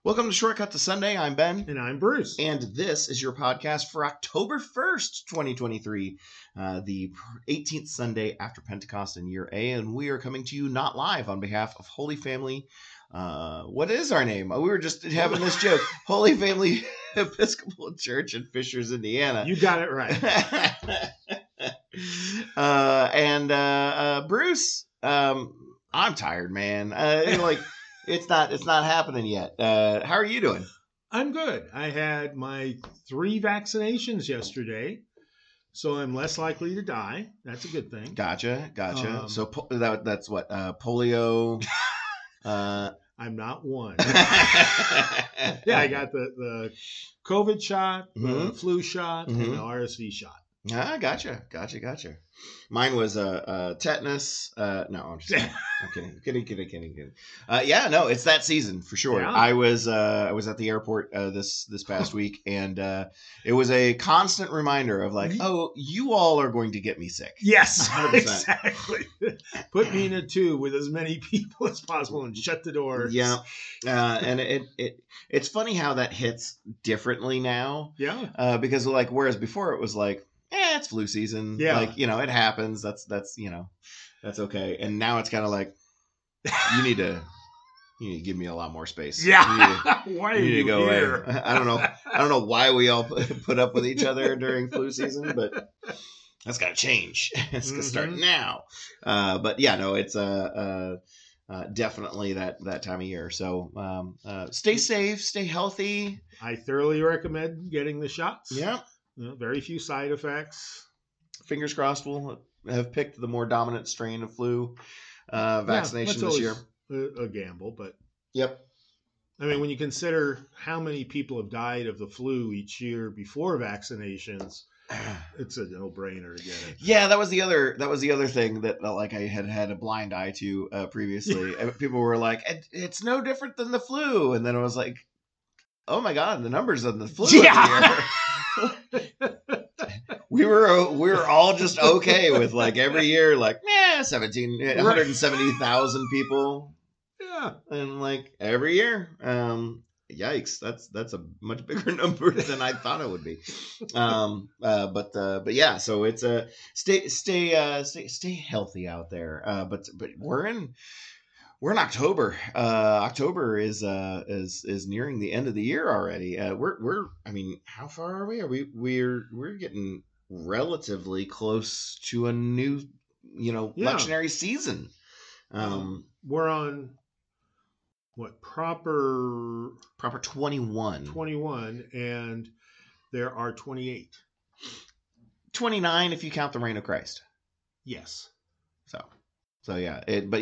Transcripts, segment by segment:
Welcome to Shortcut to Sunday. I'm Ben. And I'm Bruce. And this is your podcast for October 1st, 2023, the 18th Sunday after Pentecost in year A. And we are coming to you not live on behalf of Holy Family. What is our name? We were just having this joke. Holy Family Episcopal Church in Fishers, Indiana. You got it right. Bruce, I'm tired, man. It's not happening yet. How are you doing? I'm good. I had my 3 vaccinations yesterday, so I'm less likely to die. That's a good thing. Gotcha. So that's what polio. I'm not one. Yeah, I got the COVID shot, the flu shot, and the RSV shot. Ah, gotcha. Mine was tetanus. No, I'm just kidding. No, it's that season for sure. Yeah. I was at the airport this past week, and it was a constant reminder of like, oh, you all are going to get me sick. Yes, 100%. exactly. Put me in a tube with as many people as possible and shut the doors. Yeah, and it's funny how that hits differently now. Yeah, because like whereas before it was like, it's flu season. Yeah. Like, it happens. That's that's okay. And now it's kind of like, you need to give me a lot more space. Yeah. Why are you go here? away. I don't know why we all put up with each other during flu season, but that's got to change. It's going to start now. But yeah, no, it's definitely that time of year. So stay safe, stay healthy. I thoroughly recommend getting the shots. Yeah. Very few side effects. Fingers crossed we'll have picked the more dominant strain of flu vaccination this year. A gamble, but yep. I mean, when you consider how many people have died of the flu each year before vaccinations, it's a no-brainer to get it. Yeah, that was the other thing that like I had a blind eye to previously. People were like, "It's no different than the flu," and then I was like, "Oh my god, the numbers on the flu every year." we were all just okay with like every year, like 170,000 people. Yeah, and like every year, yikes, that's a much bigger number than I thought it would be. But yeah, so it's stay healthy out there. But we're in October. October is nearing the end of the year already. I mean, how far are we? We're getting relatively close to a new, lectionary season. We're on what proper 21, and there are 28, 29 if you count the reign of Christ. Yes. So yeah,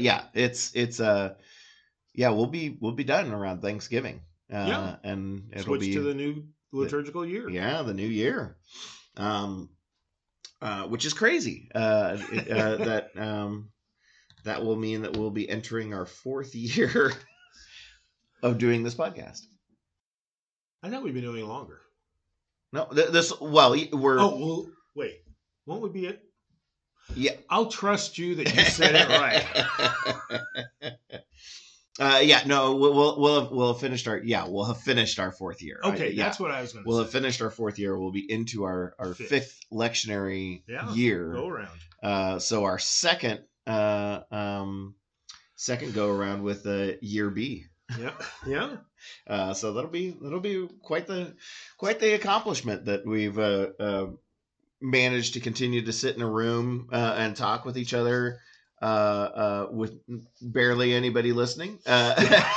we'll be done around Thanksgiving. And it'll switch be to the new liturgical year. Yeah, the new year. Which is crazy. That will mean that we'll be entering our 4th year of doing this podcast. I thought we've been doing longer. No, we're. Oh, well, wait. What would be it? Yeah, I'll trust you that you said it right. We'll have finished our 4th year. Okay, that's what I was going to say. We'll have finished our 4th year. We'll be into our 5th lectionary year. Go around. So our second go around with year B. Yeah. So that'll be quite the accomplishment that we've managed to continue to sit in a room and talk with each other with barely anybody listening. But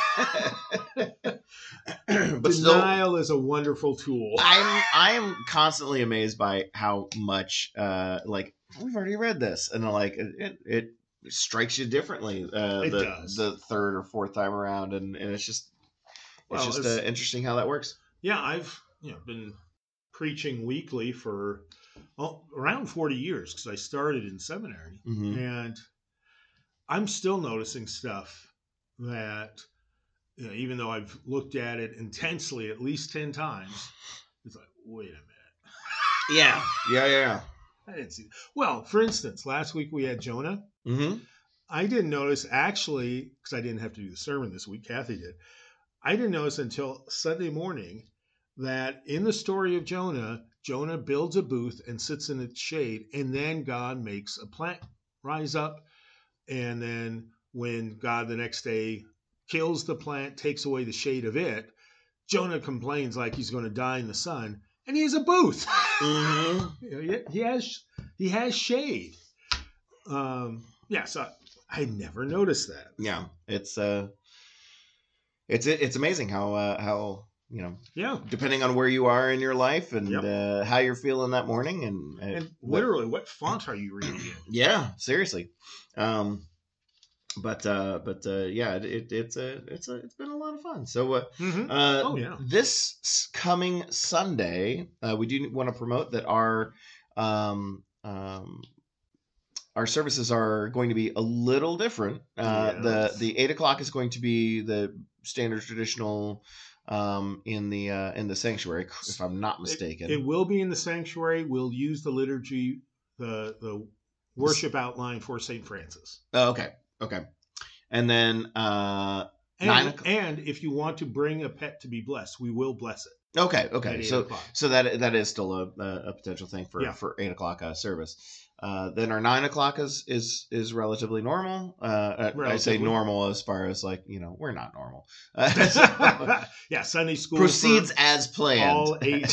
denial is a wonderful tool. I am constantly amazed by how much like we've already read this, and like it strikes you differently the 3rd or 4th time around, and it's just interesting how that works. Yeah, I've been preaching weekly for around 40 years because I started in seminary, and I'm still noticing stuff that even though I've looked at it intensely at least 10 times, it's like, wait a minute. Yeah. I didn't see. Well, for instance, last week we had Jonah. Mm-hmm. I didn't notice actually, because I didn't have to do the sermon this week. Kathy did. I didn't notice until Sunday morning that in the story of Jonah, Jonah builds a booth and sits in its shade, and then God makes a plant rise up. And then when God the next day kills the plant, takes away the shade of it, Jonah complains like he's going to die in the sun, and he has a booth. Mm-hmm. He has shade. So I never noticed that. Yeah, it's amazing how depending on where you are in your life and how you're feeling that morning and literally what font are you reading in? Yeah, seriously. Yeah, it's been a lot of fun. So this coming Sunday, we do want to promote that our services are going to be a little different. The 8 o'clock is going to be the standard traditional in the sanctuary, if I'm not mistaken. It will be in the sanctuary. We'll use the liturgy, the worship outline for St. Francis. Oh, okay. And then 9 o'clock. And if you want to bring a pet to be blessed, we will bless it. Okay. So that is still a potential thing for 8 o'clock service. Then our 9 o'clock is relatively normal. I say normal as far as we're not normal. Sunday school proceeds as planned. All 8.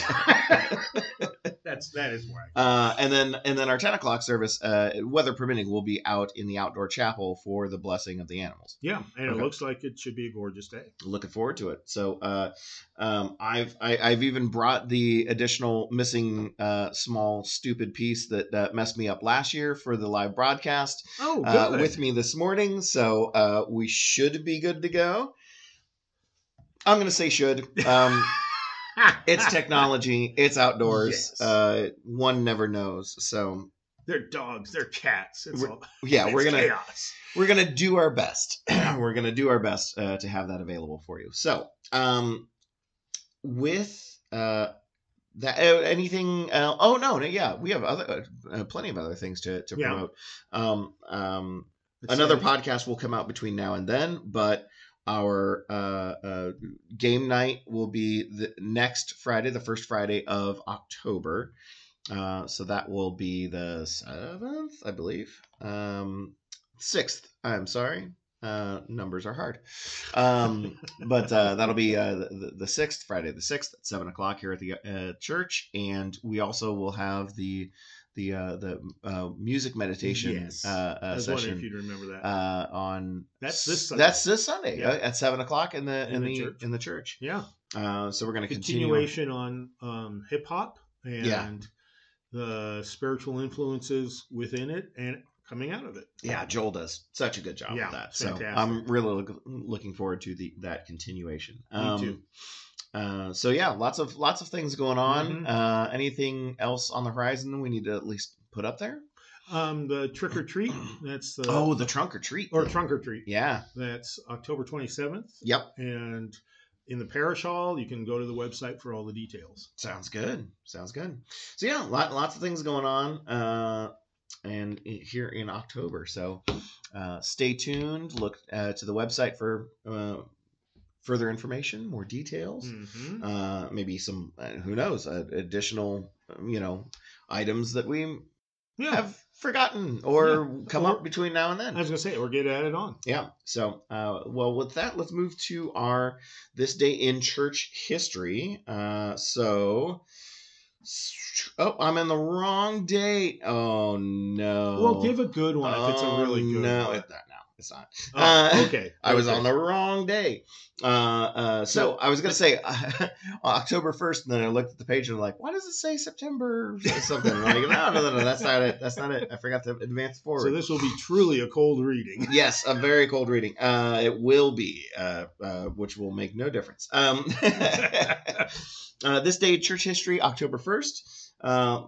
That is right. And then our 10 o'clock service, weather permitting, will be out in the outdoor chapel for the blessing of the animals. Yeah, and it looks like it should be a gorgeous day. Looking forward to it. So I've even brought the additional missing small stupid piece that messed me up last year for the live broadcast. Oh, good. With me this morning. So we should be good to go. I'm going to say should. It's technology. It's outdoors. Yes. One never knows. So they're dogs. They're cats. We're gonna do our best. We're gonna do our best to have that available for you. So with that, anything? We have plenty of other things to promote. Another podcast will come out between now and then, but our game night will be the next Friday, the first Friday of October. So that will be the 7th, I believe. 6th. I'm sorry. Numbers are hard. But that'll be the 6th, Friday the 6th at 7 o'clock here at the church. And we also will have the music meditation I was session. wondering if you'd remember that. That's this Sunday. That's this Sunday at 7 o'clock in the church. Yeah. So we're going to continue continuation on hip hop and the spiritual influences within it and coming out of it. Yeah, Joel does such a good job with that. So fantastic. I'm really looking forward to that continuation. Me too. So lots of things going on. Anything else on the horizon we need to at least put up there? The trick or treat. That's the trunk or treat. Or trunk or treat. Yeah. That's October 27th. Yep. And in the parish hall, you can go to the website for all the details. Sounds good. So lots of things going on. And here in October. So stay tuned. Look to the website for further information, more details, maybe some, who knows, additional, items that we have forgotten or come up between now and then. I was going to say, or get added on. Yeah. So, with that, let's move to our This Day in Church History. I'm in the wrong date. Oh, no. Well, give a good one if it's a really good one. No, it's not. Okay. I was on the wrong day. So I was going to say October 1st, and then I looked at the page and I'm like, why does it say September something? And I'm like, no, that's not it. That's not it. I forgot to advance forward. So this will be truly a cold reading. Yes, a very cold reading. It will be, which will make no difference. This day in church history, October 1st.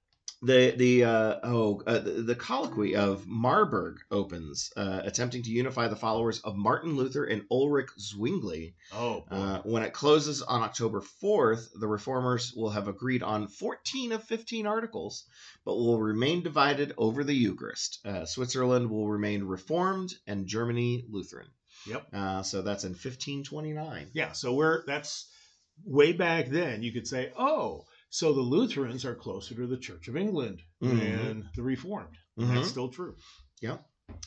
The colloquy of Marburg opens, attempting to unify the followers of Martin Luther and Ulrich Zwingli. When it closes on October 4th, the reformers will have agreed on 14 of 15 articles, but will remain divided over the Eucharist. Switzerland will remain Reformed and Germany Lutheran. Yep. So that's in 1529. Yeah. So that's way back then. You could say, oh, so the Lutherans are closer to the Church of England than the Reformed. And that's still true. Yep.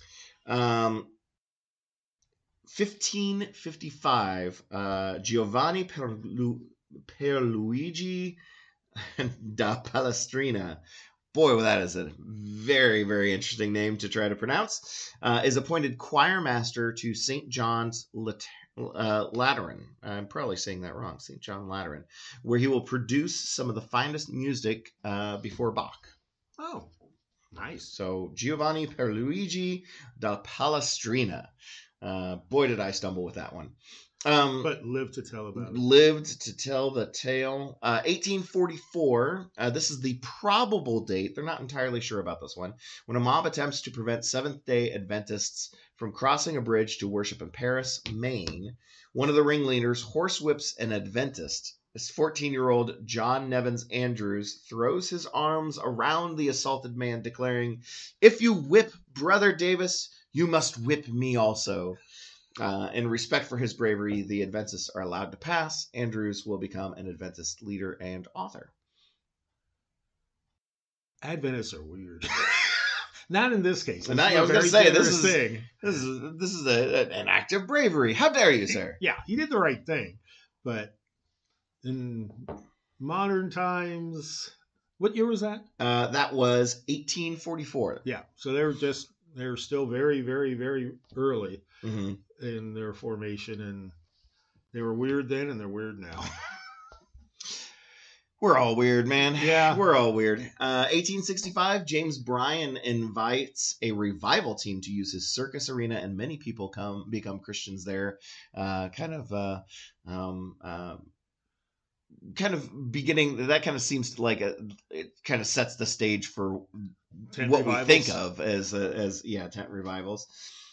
1555, Giovanni Pierluigi da Palestrina, boy, well, that is a very, very interesting name to try to pronounce, is appointed choir master to St. John's Lateran. I'm probably saying that wrong, St. John Lateran, where he will produce some of the finest music before Bach. Oh, nice. So Giovanni Pierluigi da Palestrina. Boy, did I stumble with that one. But lived to tell about it. Lived to tell the tale. 1844. This is the probable date. They're not entirely sure about this one. When a mob attempts to prevent Seventh-day Adventists from crossing a bridge to worship in Paris, Maine, one of the ringleaders horsewhips an Adventist. This 14-year-old John Nevins Andrews throws his arms around the assaulted man, declaring, "If you whip Brother Davis, you must whip me also." In respect for his bravery, the Adventists are allowed to pass. Andrews will become an Adventist leader and author. Adventists are weird. Not in this case. I was going to say, this is an act of bravery. How dare you, sir? Yeah, he did the right thing. But in modern times, what year was that? That was 1844. Yeah, so they were still very, very, very early in their formation, and they were weird then, and they're weird now. We're all weird, man. Yeah. We're all weird. 1865, James Bryan invites a revival team to use his circus arena, and many people become Christians there. Kind of beginning, that kind of seems like it kind of sets the stage for tent what revivals. We think of as tent revivals.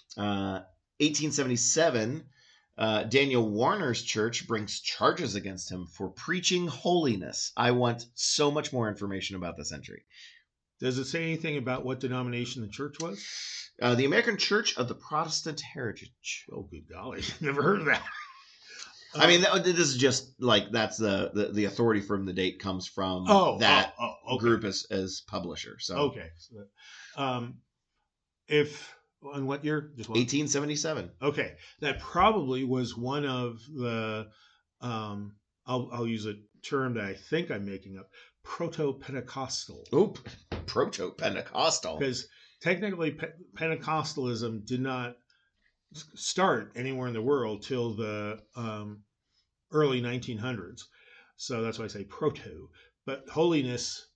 1877, Daniel Warner's church brings charges against him for preaching holiness. I want so much more information about this entry. Does it say anything about what denomination the church was? The American Church of the Protestant Heritage. Oh, good golly. Never heard of that. I mean, this is just like, that's the authority from the date comes from that group as publisher. So okay. So, if on what year? Just 1877. Okay, that probably was one of the. I'll use a term that I think I'm making up. Proto-Pentecostal. Oop, proto-Pentecostal. Because technically, Pentecostalism did not start anywhere in the world till the early 1900s. So that's why I say proto. But a holiness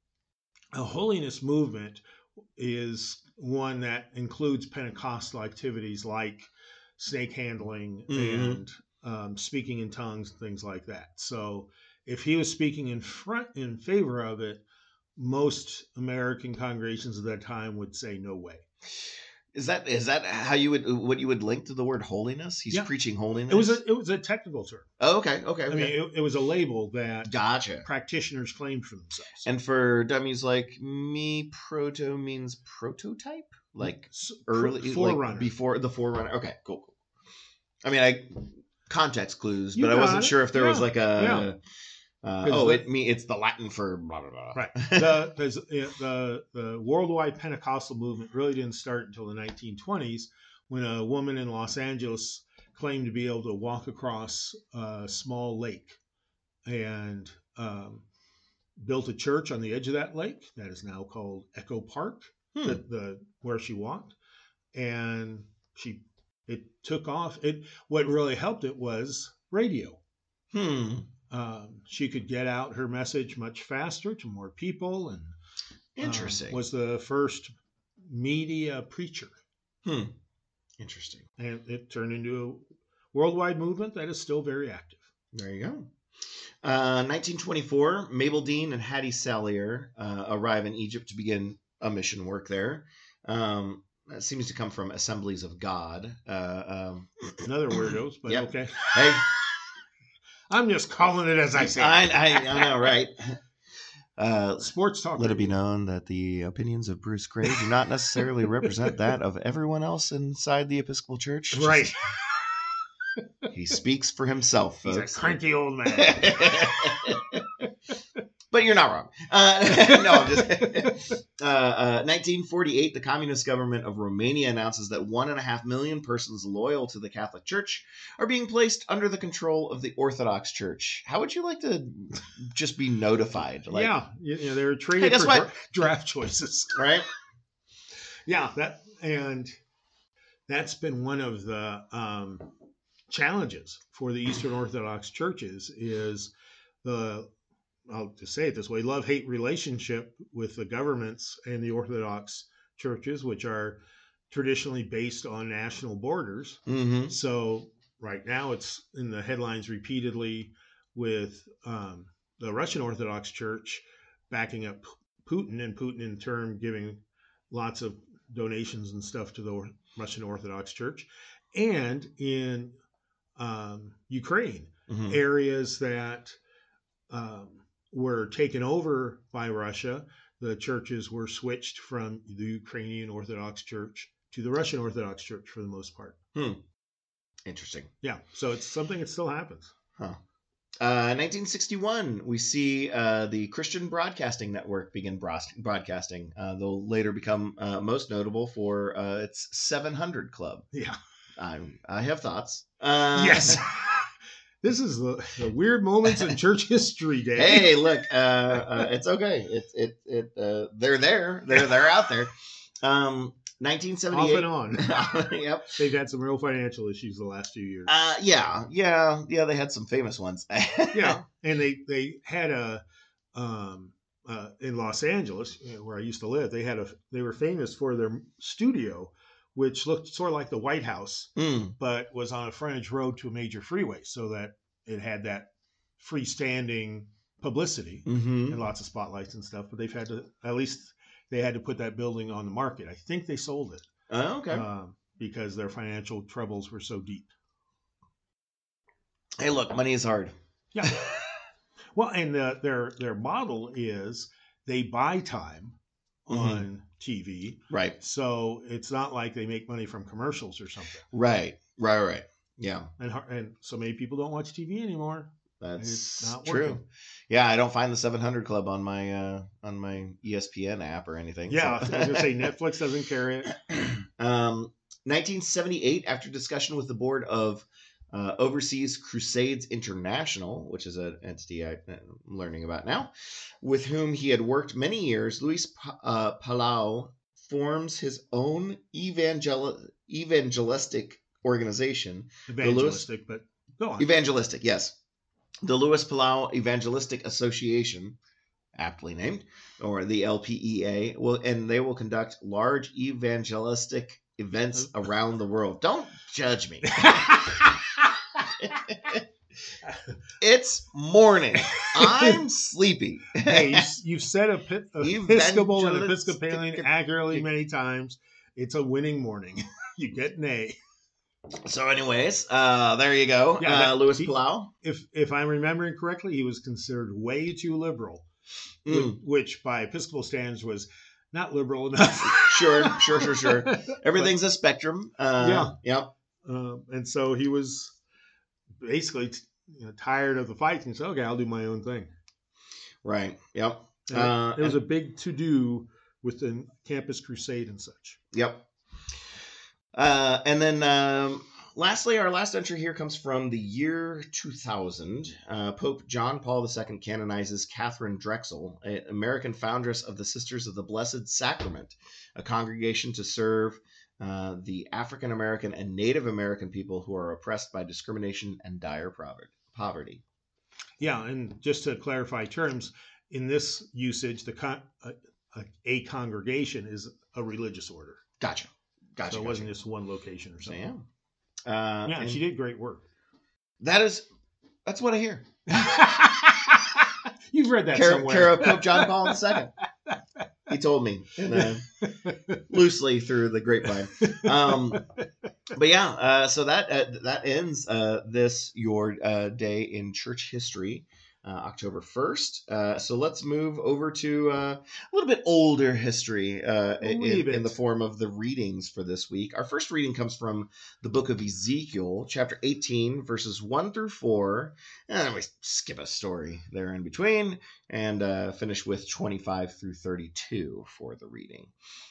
movement is one that includes Pentecostal activities like snake handling and speaking in tongues, things like that. So if he was speaking in favor of it, most American congregations at that time would say no way. Is that how you would link to the word holiness? He's preaching holiness. It was a technical term. Oh, okay. I mean, it was a label that gotcha. Practitioners claimed for themselves. And for dummies like me, proto means prototype, like early, forerunner, like before the forerunner. Okay, cool. I mean, context clues, but I wasn't sure if there was like a. It's the Latin for blah blah blah. Right. The worldwide Pentecostal movement really didn't start until the 1920s, when a woman in Los Angeles claimed to be able to walk across a small lake, and built a church on the edge of that lake that is now called Echo Park, where she walked, and it took off. What really helped it was radio. She could get out her message much faster to more people, and interesting. Was the first media preacher. Interesting. And it turned into a worldwide movement that is still very active. There you go. 1924, Mabel Dean and Hattie Sallier arrive in Egypt to begin a mission work there. That seems to come from Assemblies of God. Another weirdos, but yep. Okay. Hey. I'm just calling it as I say. I know, right? Sports talk. Let it be known that the opinions of Bruce Gray do not necessarily represent that of everyone else inside the Episcopal Church. Right. He speaks for himself, He's folks. a cranky old man. But you're not wrong. No, I'm just 1948, the communist government of Romania announces that 1.5 million persons loyal to the Catholic Church are being placed under the control of the Orthodox Church. How would you like to just be notified? Like, yeah, they were traded guess for what? draft choices. Right? Yeah, that's been one of the challenges for the Eastern Orthodox churches is I'll just say it this way, love-hate relationship with the governments and the Orthodox churches, which are traditionally based on national borders. Mm-hmm. So right now it's in the headlines repeatedly with the Russian Orthodox Church backing up Putin, and Putin in turn giving lots of donations and stuff to the Russian Orthodox Church. And in Ukraine, Mm-hmm. areas that were taken over by Russia, the churches were switched from the Ukrainian Orthodox Church to the Russian Orthodox Church for the most part. Interesting. Yeah, so it's something that still happens. Huh. 1961, we see the Christian Broadcasting Network begin broadcasting. They'll later become most notable for its 700 Club. Yeah. I have thoughts. Yes. This is the weird moments in church history, Dave. Hey, look, it's okay. They're there. They're out there. 1978. Off and on. Yep. They've had some real financial issues the last few years. Yeah. They had some famous ones. Yeah, and they had in Los Angeles, where I used to live, they were famous for their studio, which looked sort of like the White House, but was on a frontage road to a major freeway, so that it had that freestanding publicity and lots of spotlights and stuff. But they had to put that building on the market. I think they sold it. Oh, okay. Because their financial troubles were so deep. Hey, look, money is hard. Yeah. Well, and their model is they buy time on TV. Right. So it's not like they make money from commercials or something. Right. Yeah. And so many people don't watch TV anymore. That's not true. working. Yeah, I don't find the 700 Club on my ESPN app or anything. Yeah, so. I was gonna say Netflix doesn't carry it. 1978, after discussion with the board of Overseas Crusades International, which is an entity I'm learning about now, with whom he had worked many years, Luis Palau forms his own evangelistic organization. Evangelistic, but go on. Evangelistic, yes. The Luis Palau Evangelistic Association, aptly named, or the LPEA, and they will conduct large evangelistic events around the world. Don't judge me. It's morning. I'm sleepy. Hey, you've said Episcopal and Episcopalian accurately many times. It's a winning morning. You get an A. So anyways, there you go. Yeah, Luis Palau. If I'm remembering correctly, he was considered way too liberal, which by Episcopal standards was not liberal enough. Sure. Everything's a spectrum. Yep. And so he was basically tired of the fights and said, okay, I'll do my own thing. Right. Yep. It was a big to-do with the Campus Crusade and such. Yep. And then lastly, our last entry here comes from the year 2000. Pope John Paul II canonizes Catherine Drexel, an American foundress of the Sisters of the Blessed Sacrament, a congregation to serve the African American and Native American people who are oppressed by discrimination and dire poverty. Yeah, and just to clarify terms, in this usage, a congregation is a religious order. Gotcha. So it wasn't just one location or something. So, yeah. And she did great work. That's what I hear. You've read that somewhere. Care of Pope John Paul II. He told me loosely through the grapevine. But yeah, so that ends your day in church history. October 1st. So let's move over to a little bit older history in the form of the readings for this week. Our first reading comes from the book of Ezekiel, chapter 18, verses 1 through 4. And then we skip a story there in between and finish with 25 through 32 for the reading.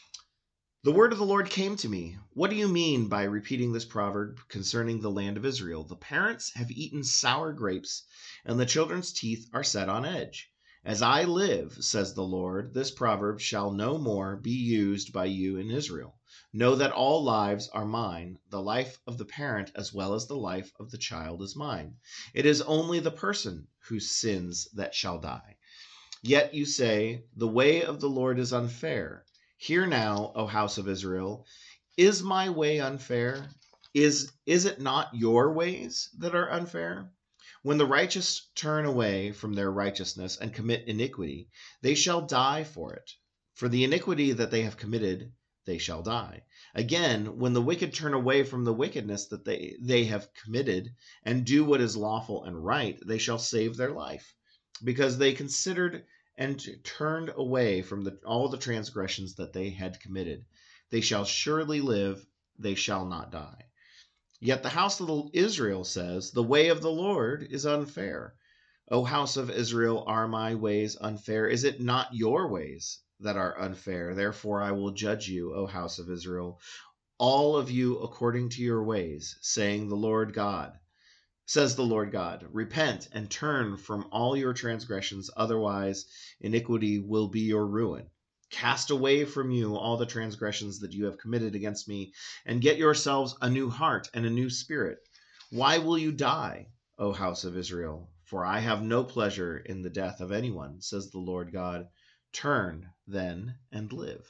The word of the Lord came to me. What do you mean by repeating this proverb concerning the land of Israel? The parents have eaten sour grapes, and the children's teeth are set on edge. As I live, says the Lord, this proverb shall no more be used by you in Israel. Know that all lives are mine. The life of the parent as well as the life of the child is mine. It is only the person who sins that shall die. Yet you say, the way of the Lord is unfair. Hear now, O house of Israel, is my way unfair? Is it not your ways that are unfair? When the righteous turn away from their righteousness and commit iniquity, they shall die for it. For the iniquity that they have committed, they shall die. Again, when the wicked turn away from the wickedness that they have committed and do what is lawful and right, they shall save their life, because they considered and turned away from all the transgressions that they had committed. They shall surely live, they shall not die. Yet the house of Israel says, the way of the Lord is unfair. O house of Israel, are my ways unfair? Is it not your ways that are unfair? Therefore I will judge you, O house of Israel, all of you according to your ways, saying the Lord God. Says the Lord God, repent and turn from all your transgressions, otherwise iniquity will be your ruin. Cast away from you all the transgressions that you have committed against me, and get yourselves a new heart and a new spirit. Why will you die, O house of Israel? For I have no pleasure in the death of anyone, says the Lord God. Turn, then, and live.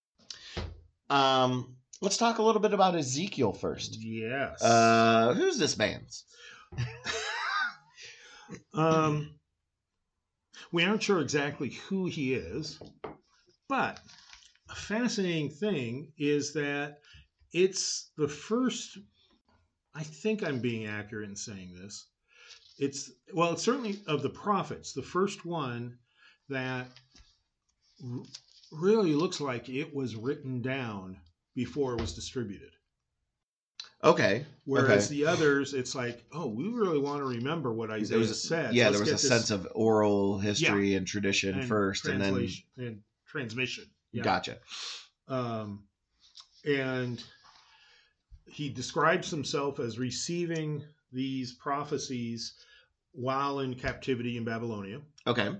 Let's talk a little bit about Ezekiel first. Yes. Who's this man? We aren't sure exactly who he is, but a fascinating thing is that it's the first, I think I'm being accurate in saying this. It's certainly of the prophets, the first one that really looks like it was written down before it was distributed. Okay. Whereas the others, it's like, oh, we really want to remember what Isaiah said. Yeah, there was a sense of oral history and tradition and first, and transmission. Yeah. Gotcha. And he describes himself as receiving these prophecies while in captivity in Babylonia. Okay.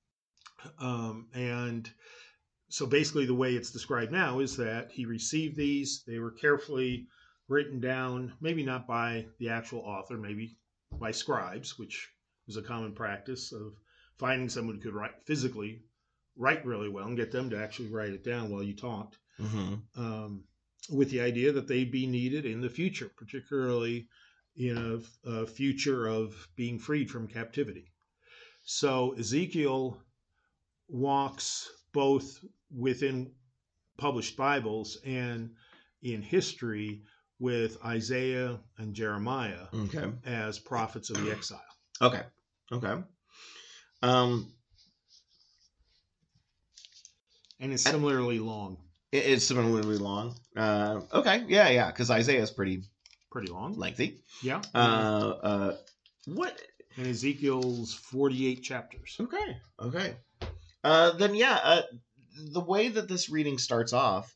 And so basically the way it's described now is that he received these, they were carefully written down, maybe not by the actual author, maybe by scribes, which was a common practice of finding someone who could physically write really well and get them to actually write it down while you talked, with the idea that they'd be needed in the future, particularly in a future of being freed from captivity. So Ezekiel walks both within published Bibles and in history with Isaiah and Jeremiah as prophets of the exile. Okay. And it's similarly long. It's similarly long. Okay. Yeah. Because Isaiah is pretty long, lengthy. Yeah. What? And Ezekiel's 48 chapters. Okay. The way that this reading starts off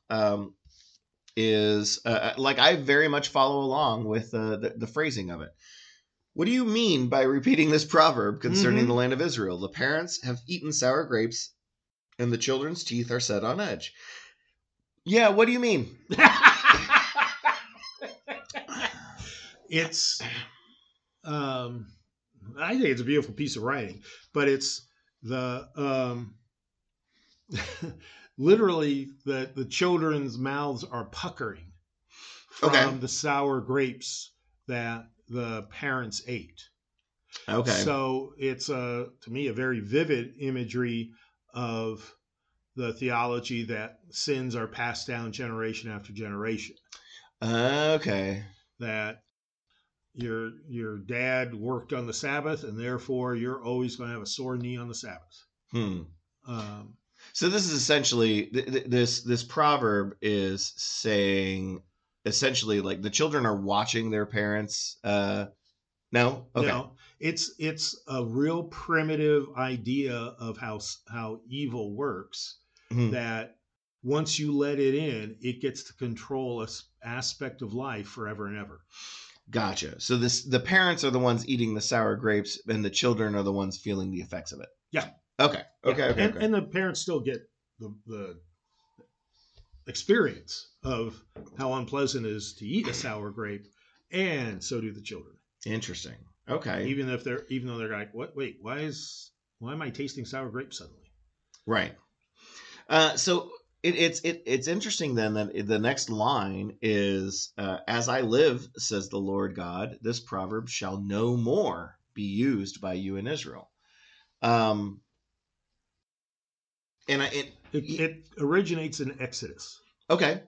is like I very much follow along with the phrasing of it. What do you mean by repeating this proverb concerning the land of Israel? The parents have eaten sour grapes, and the children's teeth are set on edge. Yeah, what do you mean? It's, I think it's a beautiful piece of writing, but it's the, literally the children's mouths are puckering from the sour grapes that the parents ate. Okay. So it's to me a very vivid imagery of the theology that sins are passed down generation after generation. Okay. That your dad worked on the Sabbath, and therefore you're always going to have a sore knee on the Sabbath. Um, So this is essentially this proverb is saying essentially like the children are watching their parents. No, okay, no, it's a real primitive idea of how evil works. Mhm. That once you let it in, it gets to control a aspect of life forever and ever. Gotcha. So the parents are the ones eating the sour grapes, and the children are the ones feeling the effects of it. Yeah. Okay. Yeah. And the parents still get the experience of how unpleasant it is to eat a sour grape, and so do the children. Interesting. Okay. Even though they're like, what? Wait, why am I tasting sour grape suddenly? Right. So it's interesting then that the next line is, "As I live, says the Lord God, this proverb shall no more be used by you in Israel." And it originates in Exodus. Okay.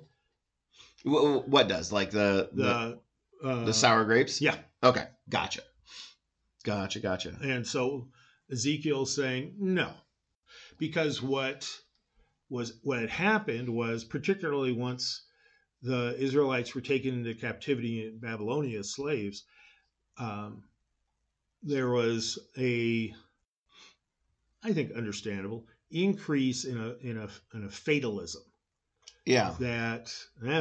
What does like the sour grapes? Yeah. Okay. Gotcha. And so Ezekiel's saying no, because what had happened was, particularly once the Israelites were taken into captivity in Babylonia as slaves, there was I think understandable increase in a fatalism. Yeah. That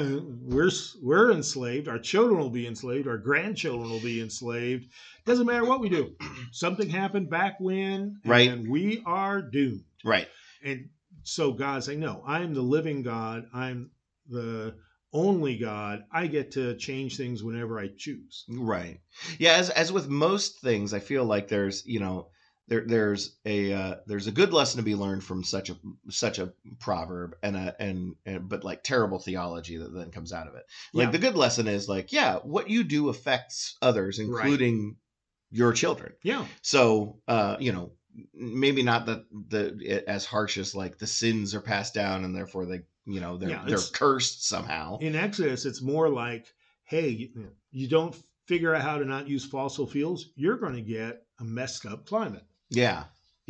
we're enslaved, our children will be enslaved, our grandchildren will be enslaved. Doesn't matter what we do. Something happened back when, Right. and we are doomed. Right. And so God's saying, no, I'm the living God. I'm the only God. I get to change things whenever I choose. Right. Yeah. As with most things, I feel like there's there's a good lesson to be learned from such a proverb and but like terrible theology that then comes out of it. Like the good lesson is like, yeah, what you do affects others, including your children. Yeah. So maybe not that as harsh as like the sins are passed down and therefore they're cursed somehow. In Exodus, it's more like, hey, you don't figure out how to not use fossil fuels, you're going to get a messed up climate. Yeah,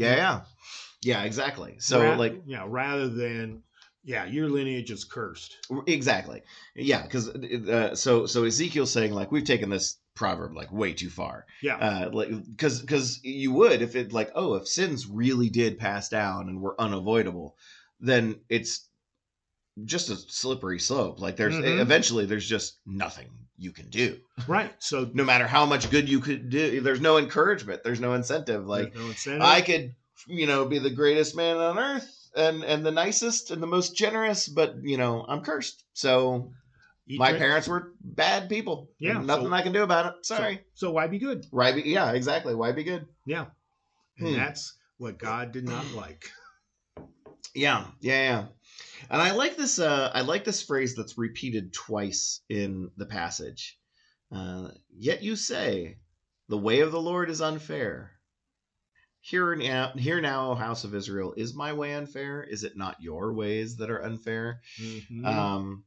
exactly. So rather than your lineage is cursed. Exactly. Yeah, because so Ezekiel's saying like we've taken this proverb like way too far. Yeah. Because you would if it like if sins really did pass down and were unavoidable, then it's just a slippery slope. Like there's eventually there's just nothing you can do. Right. So no matter how much good you could do, there's no encouragement. There's no incentive. Like I could, be the greatest man on earth and the nicest and the most generous, but I'm cursed. So my parents were bad people. Yeah. Nothing I can do about it. Sorry. So why be good? Yeah, exactly. Why be good? Yeah. And that's what God did not like. Yeah. And I like this. I like this phrase that's repeated twice in the passage. Yet you say, the way of the Lord is unfair. Hear now, O house of Israel, is my way unfair? Is it not your ways that are unfair? Mm-hmm.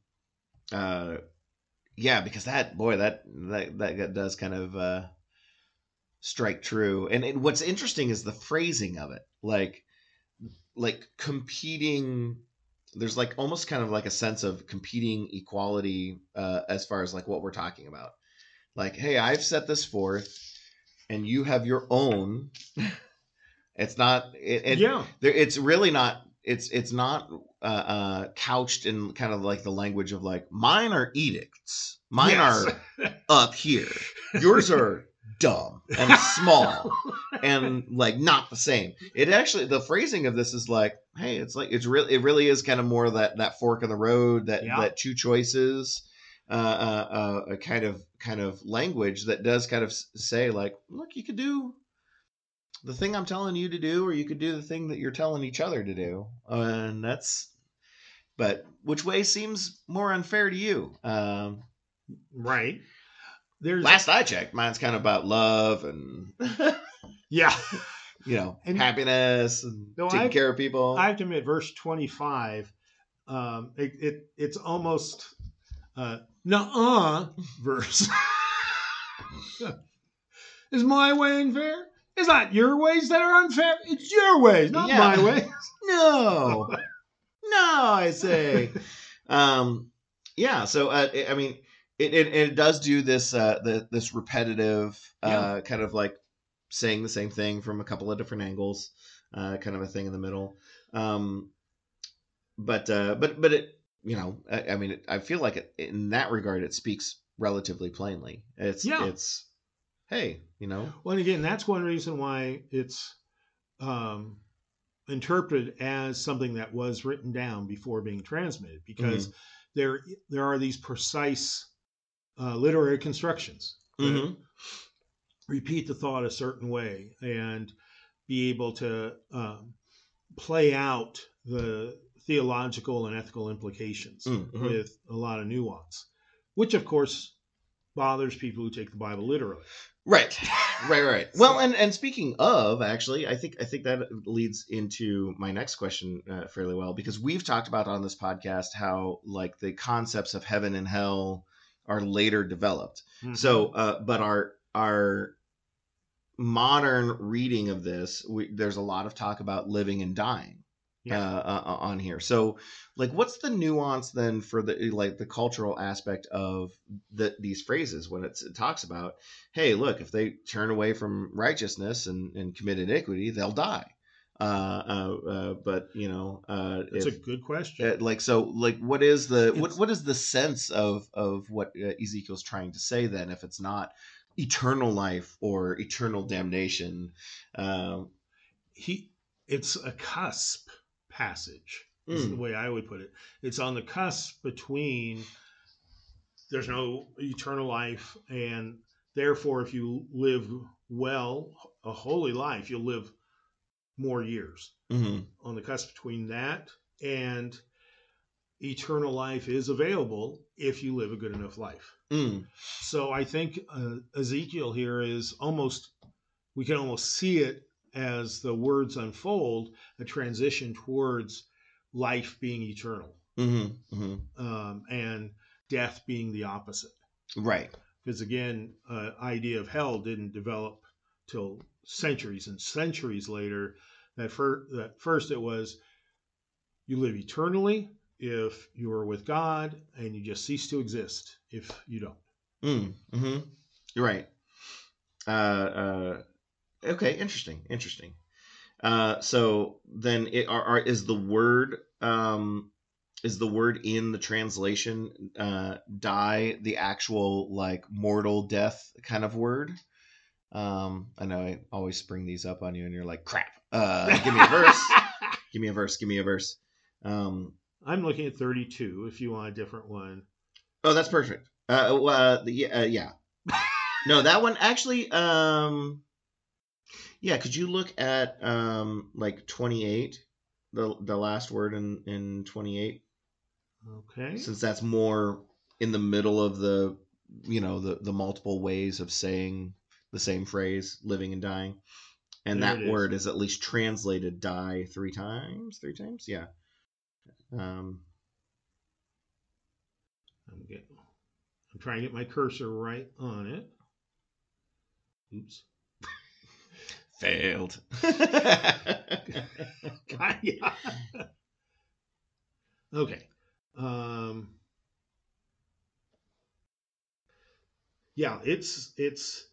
Because that does kind of strike true. And what's interesting is the phrasing of it, like competing. There's like almost kind of like a sense of competing equality as far as like what we're talking about. Like, hey, I've set this forth, and you have your own. It's not. It's really not. It's not couched in kind of like the language of like mine are edicts. Mine are up here. Yours are dumb and small and like not the same. It actually, the phrasing of this is like, hey, it really is kind of more that fork in the road, that two choices, a kind of language that does kind of say like, look, you could do the thing I'm telling you to do, or you could do the thing that you're telling each other to do, and but which way seems more unfair to you? Right. Last I checked, mine's kind of about love and and happiness and taking care of people. I have to admit, verse 25, it's almost nuh-uh verse. Is my way unfair? It's not your ways that are unfair. It's your ways, not my ways. No, I say. Yeah. So I mean, it does do this this repetitive kind of like saying the same thing from a couple of different angles, kind of a thing in the middle. But it, you know, I mean, I feel like in that regard, it speaks relatively plainly. It's hey, you know. Well, and again, that's one reason why it's interpreted as something that was written down before being transmitted, because there are these precise literary constructions that repeat the thought a certain way and be able to play out the theological and ethical implications with a lot of nuance, which of course bothers people who take the Bible literally. Right. Well, and speaking of, actually, I think that leads into my next question fairly well, because we've talked about on this podcast how like the concepts of heaven and hell are later developed. So, but our modern reading of this, there's a lot of talk about living and dying on here. So, like, what's the nuance then for the cultural aspect of these phrases when it talks about, hey, look, if they turn away from righteousness and commit iniquity, they'll die. But you know, it's a good question. What is the sense of what Ezekiel's trying to say then, if it's not eternal life or eternal damnation? It's a cusp passage, is the way I would put it. It's on the cusp between there's no eternal life, and therefore if you live well, a holy life, you'll live more years. On the cusp between that and eternal life is available if you live a good enough life. So I think Ezekiel here is we can almost see it as the words unfold, a transition towards life being eternal, and death being the opposite. Right. Because again, idea of hell didn't develop till centuries and centuries later. That first it was you live eternally if you are with God, and you just cease to exist if you don't. You're right. Okay, interesting. So then, is the word in the translation die the actual like mortal death kind of word? I know I always spring these up on you, and you're like, crap. Give me a verse. Give me a verse. I'm looking at 32. If you want a different one. Oh, that's perfect. Yeah. No, that one actually. Yeah, could you look at like 28, the last word in 28? Okay. Since that's more in the middle of the multiple ways of saying the same phrase, living and dying, and that word is at least translated "die" three times. Yeah. I'm trying to get my cursor right on it. Oops. Failed. Okay. Yeah, it's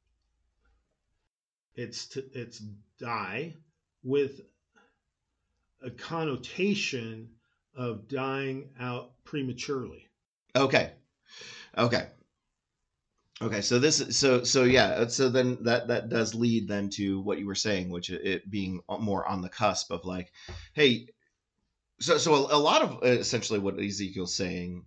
die with a connotation of dying out prematurely. Okay. So yeah. So then that does lead then to what you were saying, which it being more on the cusp of like, hey, so a lot of essentially what Ezekiel's saying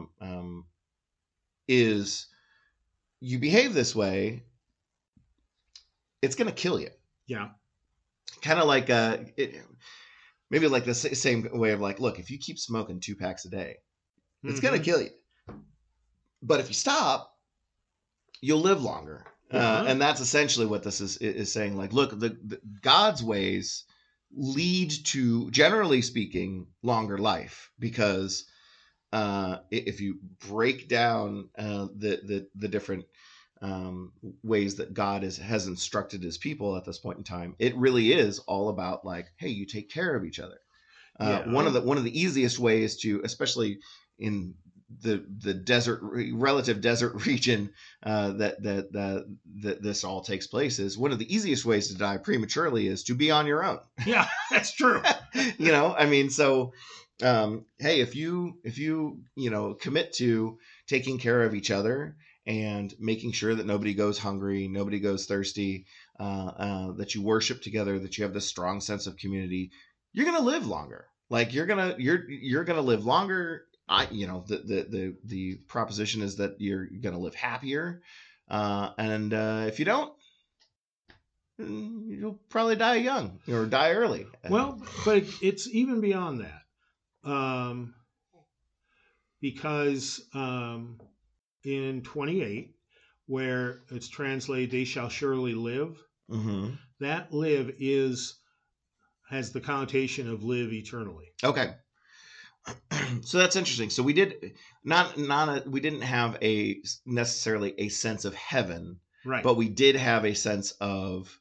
is, you behave this way, it's going to kill you. Yeah. Kind of like maybe like the same way of like, look, if you keep smoking 2 packs a day, it's going to kill you. But if you stop, you'll live longer. And that's essentially what this is saying. Like, look, the God's ways lead to, generally speaking, longer life, because if you break down the different ways that God has instructed his people at this point in time, it really is all about like, hey, you take care of each other. One of the easiest ways to, especially in the relative desert region that this all takes place, is one of the easiest ways to die prematurely is to be on your own. Yeah, that's true. I mean, so hey, if you commit to taking care of each other and making sure that nobody goes hungry, nobody goes thirsty, that you worship together, that you have this strong sense of community, you're gonna live longer. Like you're gonna live longer. The proposition is that you're gonna live happier, and if you don't, you'll probably die young or die early. Well, but it's even beyond that, because in 28, where it's translated, "They shall surely live," mm-hmm. that live has the connotation of live eternally. Okay. So that's interesting. So we did we didn't have necessarily a sense of heaven, right? But we did have a sense of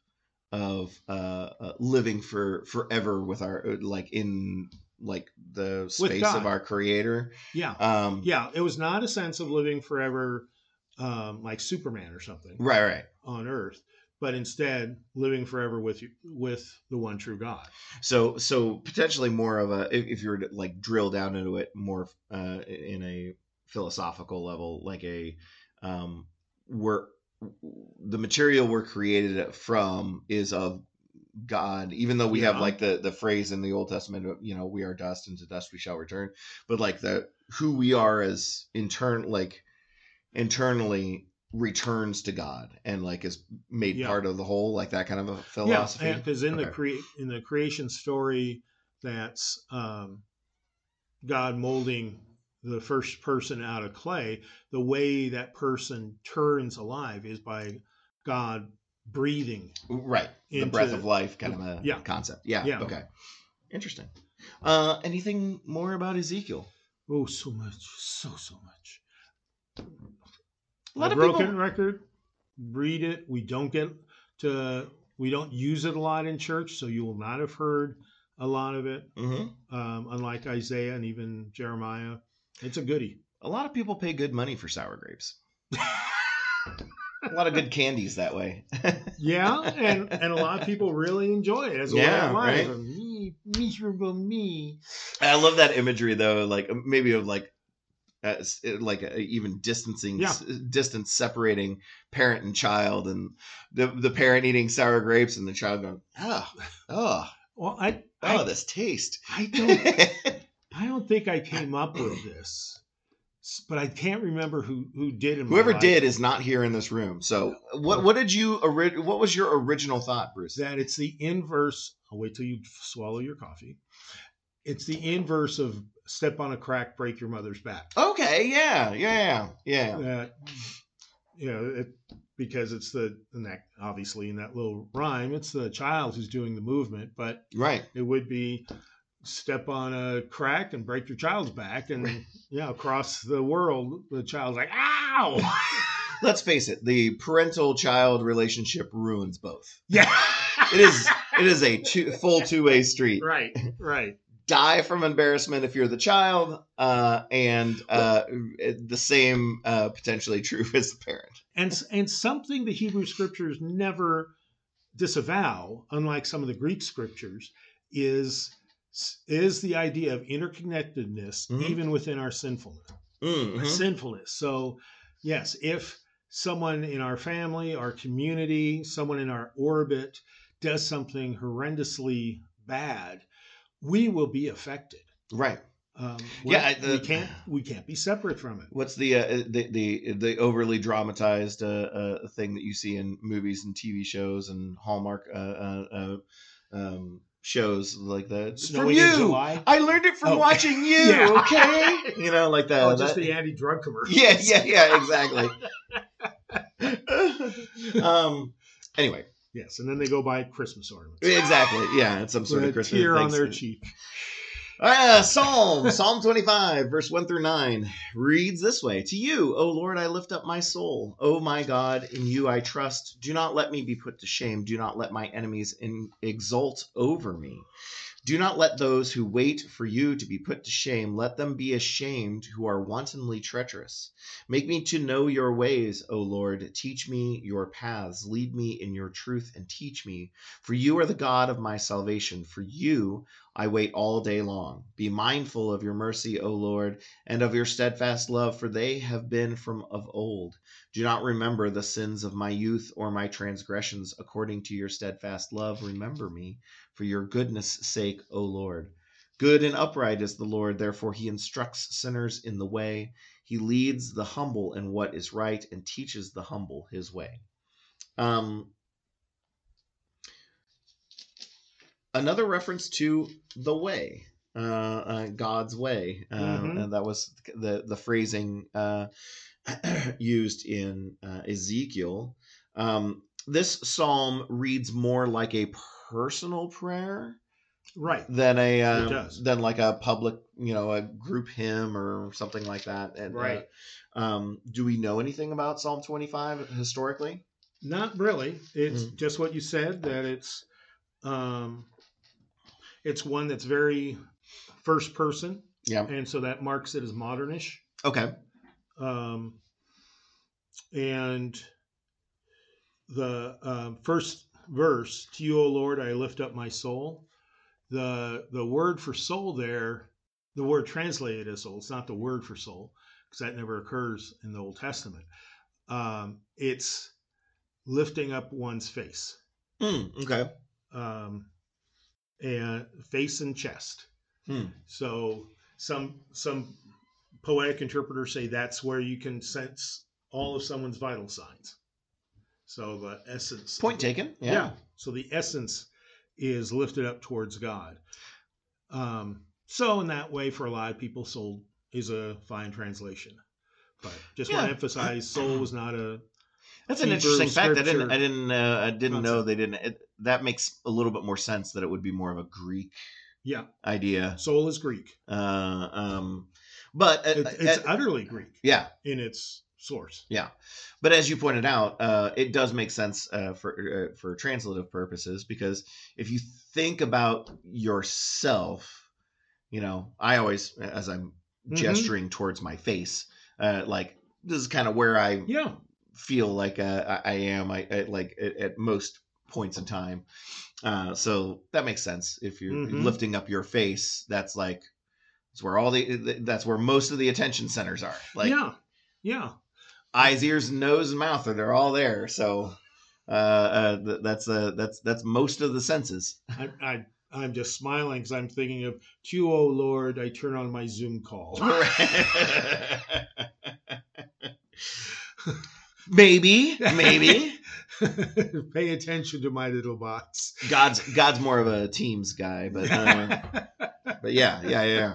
living forever with our in the space of our Creator. Yeah. Yeah. It was not a sense of living forever, like Superman or something, right, on Earth, but instead living forever with the one true God. So potentially more of a, if you were to like drill down into it more in a philosophical level, like the material we're created from is of God, even though we have like the phrase in the Old Testament, we are dust and to dust we shall return, but like who we are as internally returns to God and like is made part of the whole, like that kind of a philosophy. Yeah, because in the creation story, that's God molding the first person out of clay. The way that person turns alive is by God breathing. Right, the breath of life kind of a concept. Yeah. Okay, interesting. Anything more about Ezekiel? Oh, so much, so much. A lot of broken people... record. Read it. We don't use it a lot in church, so you will not have heard a lot of it. Mm-hmm. Unlike Isaiah and even Jeremiah, it's a goodie. A lot of people pay good money for sour grapes. A lot of good candies that way. Yeah, and a lot of people really enjoy it as a way of life. Right? Me, miserable me. I love that imagery though, like maybe of like even distance separating parent and child, and the parent eating sour grapes and the child going, well, this taste. I don't think I came up with this, but I can't remember who did. Whoever did is not here in this room. So what was your original thought, Bruce? That it's the inverse. I'll wait till you swallow your coffee. It's the inverse of step on a crack, break your mother's back. Okay, yeah. Because it's obviously in that little rhyme, it's the child who's doing the movement, but right, it would be step on a crack and break your child's back, and across the world, the child's like, ow. Let's face it, the parental-child relationship ruins both. Yeah, it is a full two-way street. Right. Die from embarrassment if you're the child, and the same potentially true as the parent. And something the Hebrew scriptures never disavow, unlike some of the Greek scriptures, is the idea of interconnectedness, mm-hmm. even within our sinfulness. Mm-hmm. Our sinfulness. So, yes, if someone in our family, our community, someone in our orbit does something horrendously bad, we will be affected. Right. We can't be separate from it. What's the overly dramatized thing that you see in movies and TV shows and Hallmark shows like that? From you. In July? I learned it from watching you. Yeah. Okay. Like that. Oh, just the anti-drug commercial. Yeah, exactly. Anyway. Yes, and then they go buy Christmas ornaments. Exactly. Yeah, it's some sort of Christmas tear on their cheek. Psalm 25, verse 1 through 9 reads this way. To you, O Lord, I lift up my soul. O my God, in you I trust. Do not let me be put to shame. Do not let my enemies exult over me. Do not let those who wait for you to be put to shame. Let them be ashamed who are wantonly treacherous. Make me to know your ways, O Lord. Teach me your paths. Lead me in your truth and teach me. For you are the God of my salvation. For you I wait all day long. Be mindful of your mercy, O Lord, and of your steadfast love, for they have been from of old. Do not remember the sins of my youth or my transgressions. According to your steadfast love, remember me. For your goodness' sake, O Lord. Good and upright is the Lord, therefore he instructs sinners in the way. He leads the humble in what is right and teaches the humble his way. Another reference to the way, God's way. And that was the phrasing used in Ezekiel. This psalm reads more like a personal prayer, right? Than It does. than like a public, a group hymn or something like that. And right. Do we know anything about Psalm 25 historically? Not really. It's just what you said, that it's one that's very first person. Yeah. And so that marks it as modernish. Okay. And the first verse, to you, O Lord, I lift up my soul. The word for soul there, the word translated as soul, it's not the word for soul, because that never occurs in the Old Testament. It's lifting up one's face. Okay. And face and chest. So some poetic interpreters say that's where you can sense all of someone's vital signs. So the essence. Point taken. Yeah. So the essence is lifted up towards God. So in that way, for a lot of people, soul is a fine translation. But just want to emphasize, soul was not a. That's an interesting fact. I didn't know they didn't. That makes a little bit more sense that it would be more of a Greek. Idea. Soul is Greek. But it's utterly Greek. Yeah. In its source. Yeah. But as you pointed out, it does make sense for translative purposes, because if you think about yourself, I always, as I'm gesturing towards my face, like this is kind of where I feel like I am like at most points in time. So that makes sense. If you're lifting up your face, that's like, that's where most of the attention centers are. Like, eyes, ears, nose, and mouth they're all there. So that's most of the senses. I'm just smiling because I'm thinking of, to you, oh Lord, I turn on my Zoom call. Maybe. Pay attention to my little box. God's more of a Teams guy, but yeah.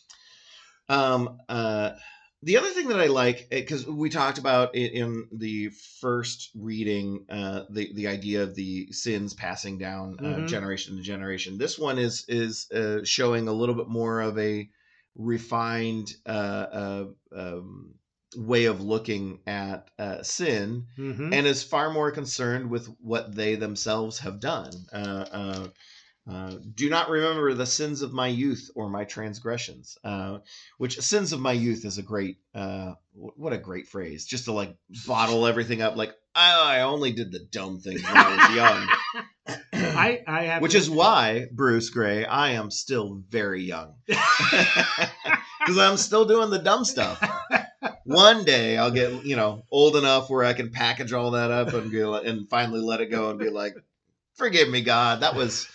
The other thing that I like, because we talked about it in the first reading, the idea of the sins passing down generation to generation. This one is showing a little bit more of a refined way of looking at sin, and is far more concerned with what they themselves have done. Do not remember the sins of my youth or my transgressions, which sins of my youth is a great, what a great phrase, just to like bottle everything up. Like, I only did the dumb things when I was young. I have, which is why, Bruce Gray, I am still very young, because I'm still doing the dumb stuff. One day I'll get, old enough where I can package all that up and finally let it go and be like, forgive me, God. That was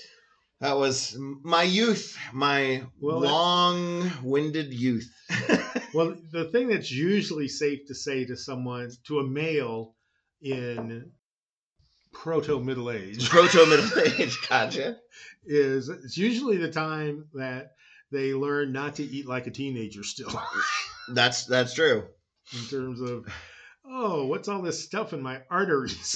my youth, my long-winded youth. Well, the thing that's usually safe to say to someone, to a male in proto-middle age, gotcha, is it's usually the time that they learn not to eat like a teenager still. That's true. In terms of oh, what's all this stuff in my arteries?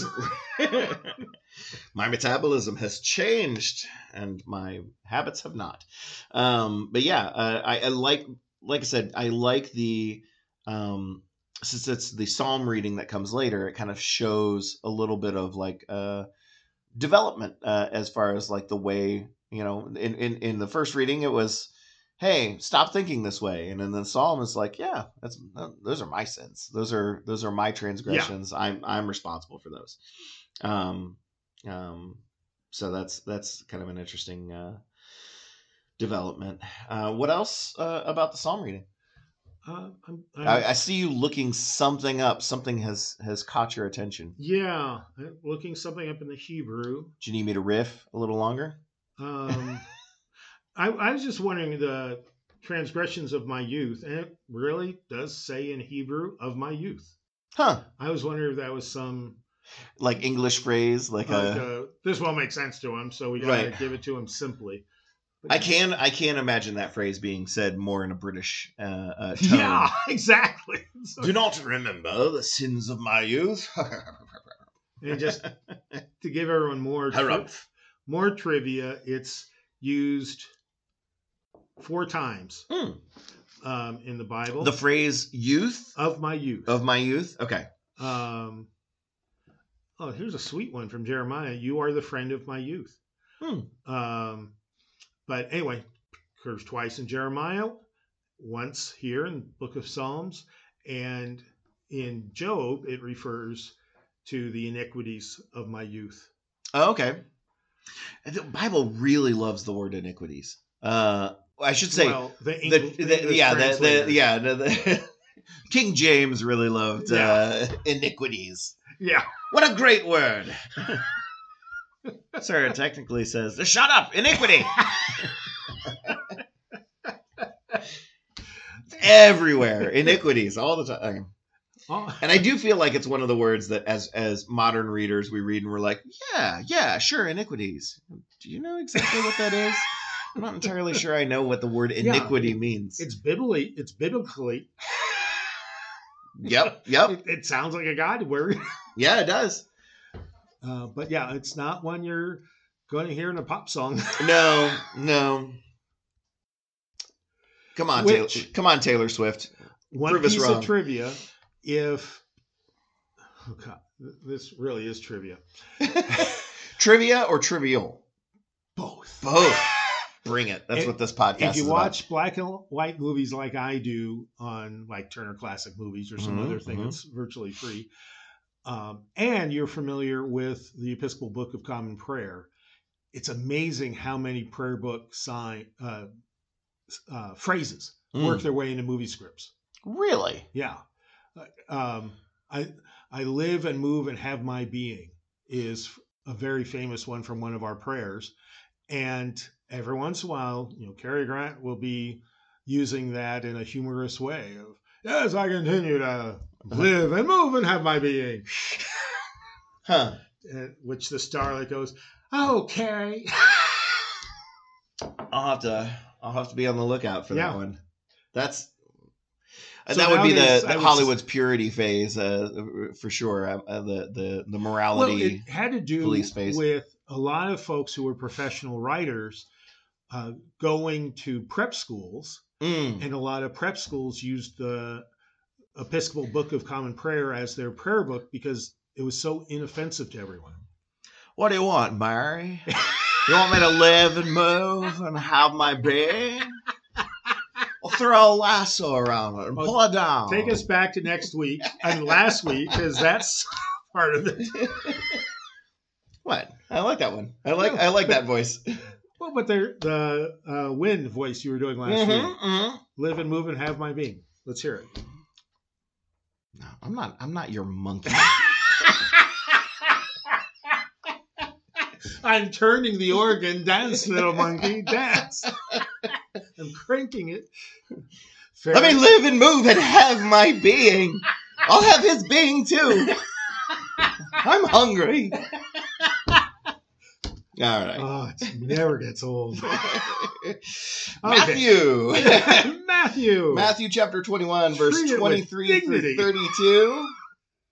My metabolism has changed and my habits have not. But yeah, I like I said, I like the, since it's the psalm reading that comes later, it kind of shows a little bit of like development as far as like the way, in the first reading, it was, hey, stop thinking this way. And then the psalm is like, yeah, those are my sins. Those are my transgressions. Yeah. I'm responsible for those. So that's kind of an interesting development. What else about the psalm reading? I see you looking something up. Something has caught your attention. Yeah, looking something up in the Hebrew. Do you need me to riff a little longer? I was just wondering, the transgressions of my youth, and it really does say in Hebrew, of my youth. Huh. I was wondering if that was some like English phrase, this won't make sense to him, so we gotta give it to him simply. But I can't imagine that phrase being said more in a British tone. Yeah, exactly. Do not remember the sins of my youth. And just to give everyone more trivia, it's used 4 times in the Bible. The phrase "youth" of my youth. Of my youth. Okay. Oh, here's a sweet one from Jeremiah. You are the friend of my youth. But anyway, occurs twice in Jeremiah, once here in the book of Psalms, and in Job, it refers to the iniquities of my youth. Oh, okay. The Bible really loves the word iniquities. I should say, King James really loved iniquities. Yeah. What a great word. Sir, it technically says, shut up, iniquity. Everywhere. Iniquities all the time. And I do feel like it's one of the words that as modern readers we read and we're like, yeah, sure, iniquities. Do you know exactly what that is? I'm not entirely sure I know what the word iniquity means. It's biblically. Yep. It sounds like a God word. Yeah, it does. But yeah, it's not one you're going to hear in a pop song. No. Come on, Taylor Swift. One piece of trivia, this really is trivia. Trivia or trivial? Both. Bring it. That's what this podcast is about. If you watch black and white movies like I do on like Turner Classic Movies or some other thing that's virtually free, and you're familiar with the Episcopal Book of Common Prayer, it's amazing how many prayer book phrases work their way into movie scripts. Really? Yeah. I live and move and have my being is a very famous one from one of our prayers. And every once in a while, Cary Grant will be using that in a humorous way of, yes, I continue to live and move and have my being. Which the starlight goes, oh, Cary. I'll have to be on the lookout for that one. So that would be the Hollywood's purity phase, for sure. The morality. Well, it had to do with a lot of folks who were professional writers going to prep schools, and a lot of prep schools used the Episcopal Book of Common Prayer as their prayer book because it was so inoffensive to everyone. What do you want, Mary? You want me to live and move and have my being? I'll throw a lasso around it and pull it down. Take us back to last week, because that's part of it. What? I like that one. I like that voice. Well, but the wind voice you were doing last week. Live and move and have my being. Let's hear it. No, I'm not your monkey. I'm turning the organ. Dance, little monkey, dance. I'm cranking it. Let me live and move and have my being. I'll have his being too. I'm hungry. All right. Oh, it never gets old. Matthew. Matthew chapter 21, verse 23 through 32.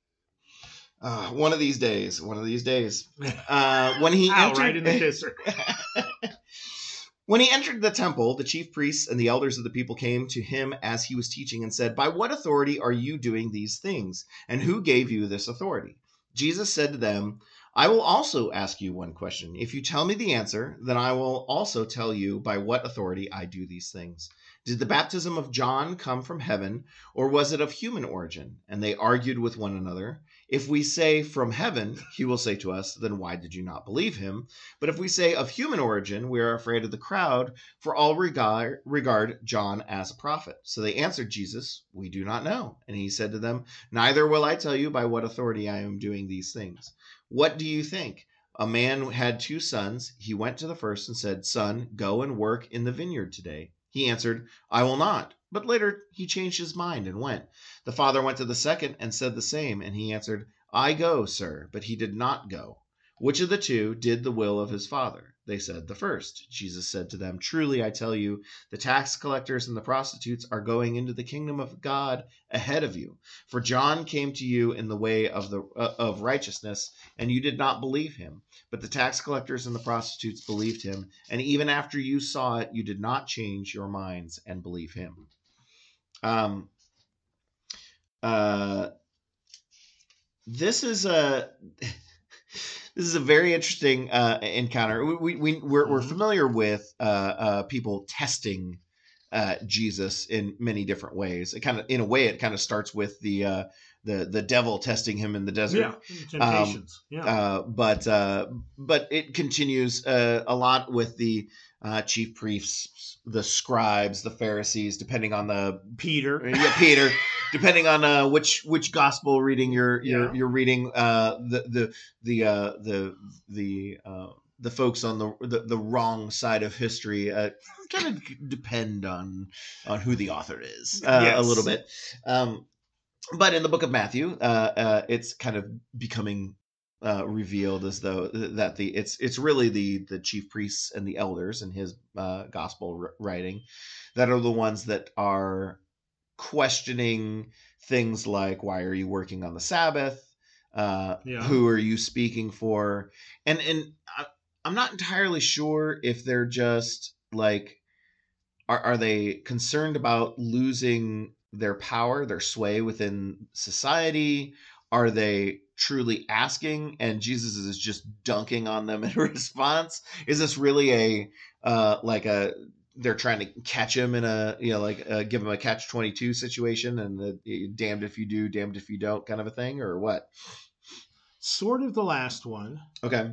One of these days. When he entered, right in the kisser. When he entered the temple, the chief priests and the elders of the people came to him as he was teaching and said, "By what authority are you doing these things? And who gave you this authority?" Jesus said to them, "I will also ask you one question. If you tell me the answer, then I will also tell you by what authority I do these things. Did the baptism of John come from heaven, or was it of human origin?" And they argued with one another. "If we say from heaven," he will say to us, "then why did you not believe him? But if we say of human origin, we are afraid of the crowd, for all regard John as a prophet." So they answered Jesus, "We do not know." And he said to them, "Neither will I tell you by what authority I am doing these things. What do you think? A man had 2 sons. He went to the first and said, 'Son, go and work in the vineyard today.' He answered, 'I will not.' But later he changed his mind and went. The father went to the second and said the same. And he answered, 'I go, sir.' But he did not go. Which of the 2 did the will of his father?" They said, "The first." Jesus said to them, "Truly I tell you, the tax collectors and the prostitutes are going into the kingdom of God ahead of you. For John came to you in the way of righteousness, and you did not believe him. But the tax collectors and the prostitutes believed him, and even after you saw it, you did not change your minds and believe him." This is a very interesting encounter. We're familiar with people testing Jesus in many different ways. It kind of starts with the devil testing him in the desert. Temptations. But it continues a lot with the chief priests, the scribes, the Pharisees, depending on the Peter, depending on which gospel reading you're reading. The folks on the wrong side of history kind of depend on who the author is a little bit. But in the book of Matthew, it's kind of becoming revealed as though that it's really the chief priests and the elders in his gospel writing that are the ones that are questioning things like, why are you working on the Sabbath? Who are you speaking for? And I'm not entirely sure if they're just like, are they concerned about losing their power, their sway within society? Are they truly asking and Jesus is just dunking on them in response? Is this really they're trying to catch him in give him a catch-22 situation and damned if you do, damned if you don't kind of a thing, or what? Sort of the last one. Okay.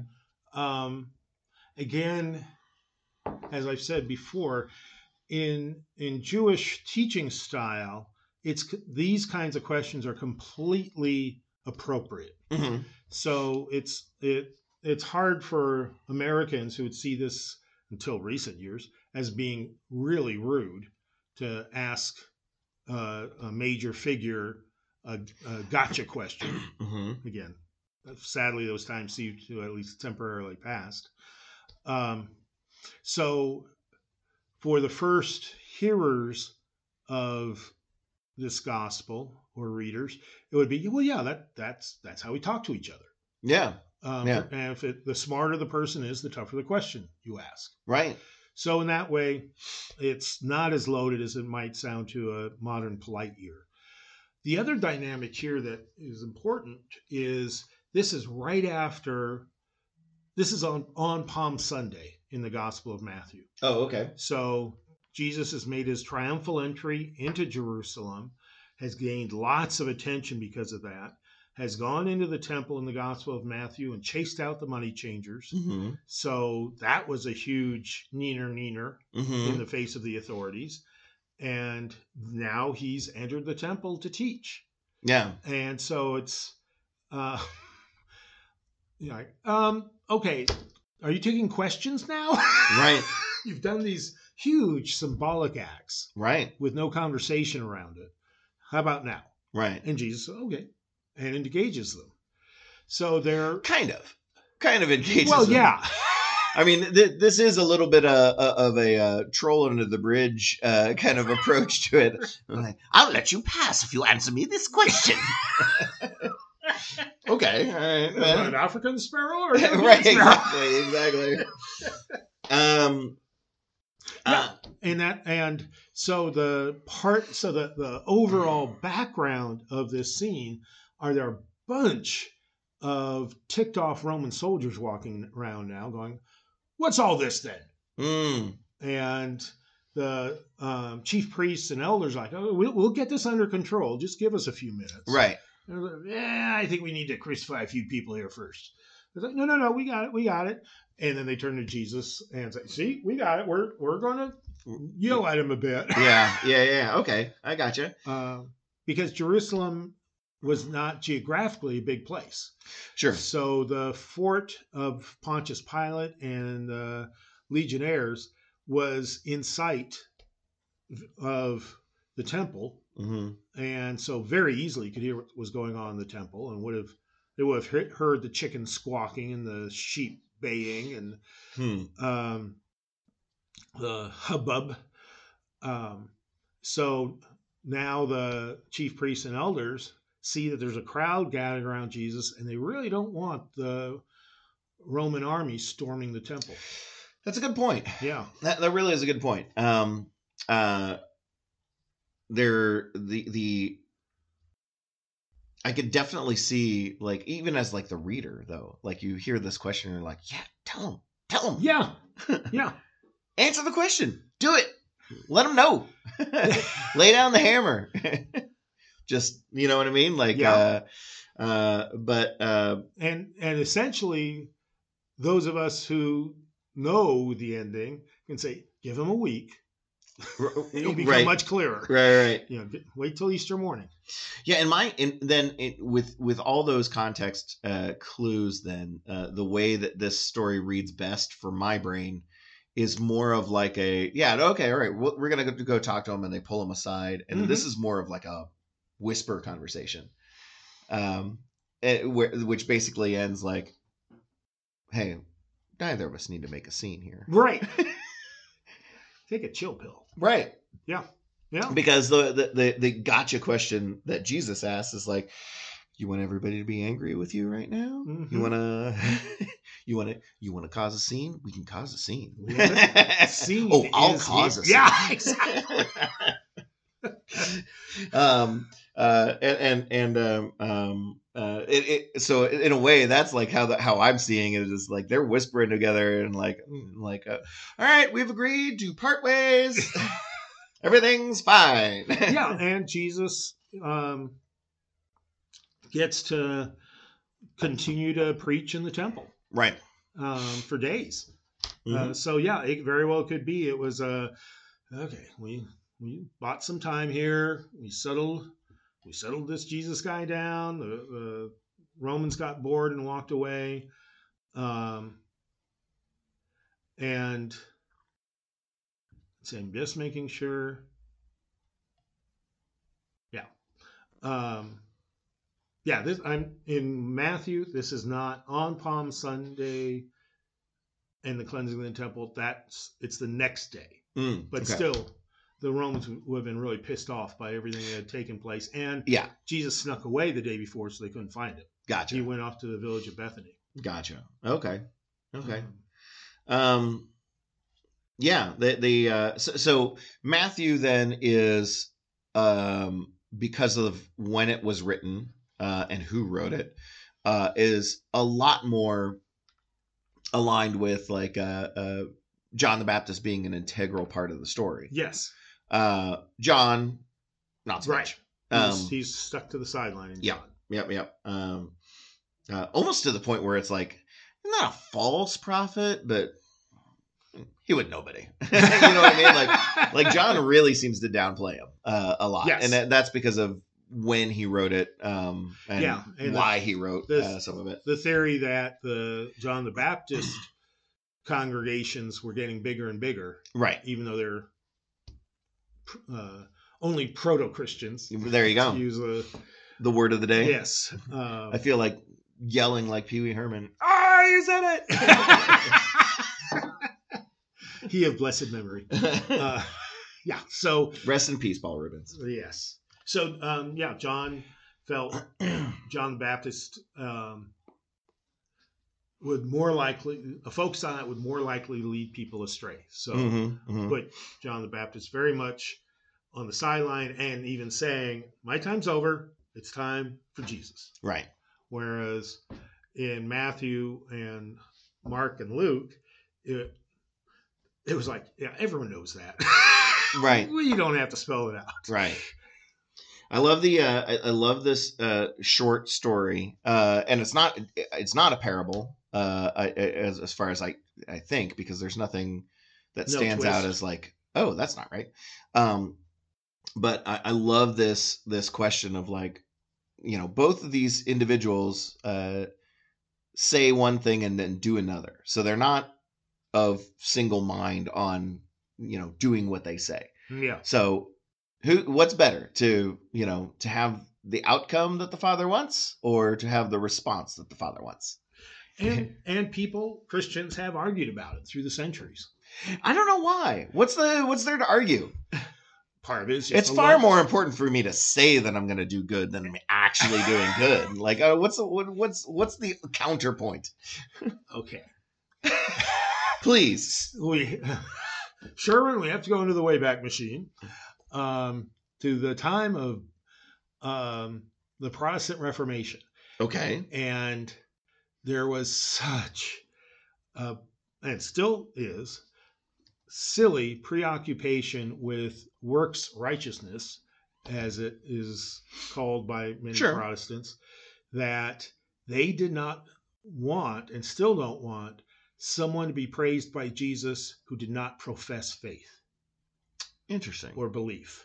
Again, as I've said before, in Jewish teaching style, these kinds of questions are completely appropriate. Mm-hmm. So it's hard for Americans who would see this until recent years as being really rude to ask a major figure a gotcha question. Mm-hmm. Again, sadly, those times seem to at least temporarily passed. So for the first hearers of this gospel or readers, it would be, well, yeah, that's how we talk to each other. Yeah. And if the smarter the person is, the tougher the question you ask. Right. So in that way, it's not as loaded as it might sound to a modern polite ear. The other dynamic here that is important is this is on Palm Sunday in the Gospel of Matthew. Oh, okay. So Jesus has made his triumphal entry into Jerusalem, has gained lots of attention because of that, has gone into the temple in the Gospel of Matthew and chased out the money changers. Mm-hmm. So that was a huge neener in the face of the authorities. And now he's entered the temple to teach. Yeah. And so it's, okay, are you taking questions now? Right. You've done these huge symbolic acts. Right. With no conversation around it. How about now? Right. And Jesus, okay, and engages them. So they're kind of engages them. Well, yeah. I mean, this is a little bit of a troll under the bridge kind of approach to it. Like, I'll let you pass if you answer me this question. Okay, all right. An African sparrow or right? Exactly. And so the overall background of this scene are there a bunch of ticked off Roman soldiers walking around now going, what's all this then? And the chief priests and elders like, oh, we'll get this under control. Just give us a few minutes. Right. Like, I think we need to crucify a few people here first. They're like, no, we got it. And then they turn to Jesus and say, see, we got it. We're going to yell at him a bit. Yeah. Okay, I gotcha. Because Jerusalem was not geographically a big place. Sure. So the fort of Pontius Pilate and the legionnaires was in sight of the temple. And so very easily you could hear what was going on in the temple, and they would have heard the chickens squawking and the sheep baying and the hubbub. So now the chief priests and elders see that there's a crowd gathered around Jesus, and they really don't want the Roman army storming the temple. That's a good point. Yeah, that really is a good point. I could definitely see, like, even as like the reader though, like you hear this question and you're like, yeah, tell him. Yeah. Answer the question. Do it. Let them know. Lay down the hammer. Just, you know what I mean? Like, and essentially those of us who know the ending can say, give him a week. It'll become much clearer. Right. Wait till Easter morning. Yeah, with all those context clues, then the way that this story reads best for my brain is more of like okay, all right, we're gonna go talk to him, and they pull him aside, and this is more of like a whisper conversation, which basically ends like, hey, neither of us need to make a scene here, right? Take a chill pill. Right. Yeah. Because the gotcha question that Jesus asks is like, you want everybody to be angry with you right now? You wanna cause a scene? We can cause a scene. I'll cause a scene. Yeah, exactly. So in a way, that's like how I'm seeing it, is like they're whispering together and like all right, we've agreed to part ways. Everything's fine. Yeah, and Jesus gets to continue to preach in the temple, right, for days. So yeah, it very well could be it was okay. We bought some time here. We settled this Jesus guy down. The Romans got bored and walked away. And so I'm just making sure. Yeah. I'm in Matthew. This is not on Palm Sunday and the cleansing of the temple. It's the next day. But still, the Romans would have been really pissed off by everything that had taken place. And Jesus snuck away the day before, so they couldn't find him. Gotcha. He went off to the village of Bethany. Gotcha. Okay. So Matthew then is, because of when it was written and who wrote it, is a lot more aligned with like John the Baptist being an integral part of the story. Yes. John, not so much. He's stuck to the sideline. Yep. Almost to the point where it's like, not a false prophet, but he would nobody. You know what I mean? Like John really seems to downplay him a lot, and that's because of when he wrote it, and why he wrote some of it. The theory that the John the Baptist congregations were getting bigger and bigger, right? Even though they're only proto-Christians. There you go. To use the word of the day. Yes. I feel like yelling like Pee Wee Herman. You said it. He of blessed memory. So rest in peace, Paul Rubens. Yes. So John felt John the Baptist would more likely, a focus on it would more likely lead people astray. So put John the Baptist very much on the sideline and even saying, my time's over. It's time for Jesus. Right. Whereas in Matthew and Mark and Luke, it was like, yeah, everyone knows that. Right. You don't have to spell it out. Right. I love the I love this short story, and it's not a parable as far as I think, because there's nothing that stands out as like, oh, that's not right. But I love this question of like, both of these individuals say one thing and then do another, so they're not of single mind on doing what they say. Yeah. So what's better, to have the outcome that the Father wants, or to have the response that the Father wants? And Christians have argued about it through the centuries. I don't know why. What's there to argue? Part of it is it's far more important for me to say that I'm going to do good than actually doing good. Like, what's the counterpoint? Okay. Please. Sherman, we have to go into the Wayback Machine to the time of the Protestant Reformation. Okay. And there was such, and still is, silly preoccupation with works righteousness, as it is called by many Protestants, that they did not want, and still don't want, someone to be praised by Jesus who did not profess faith. Interesting. Or belief.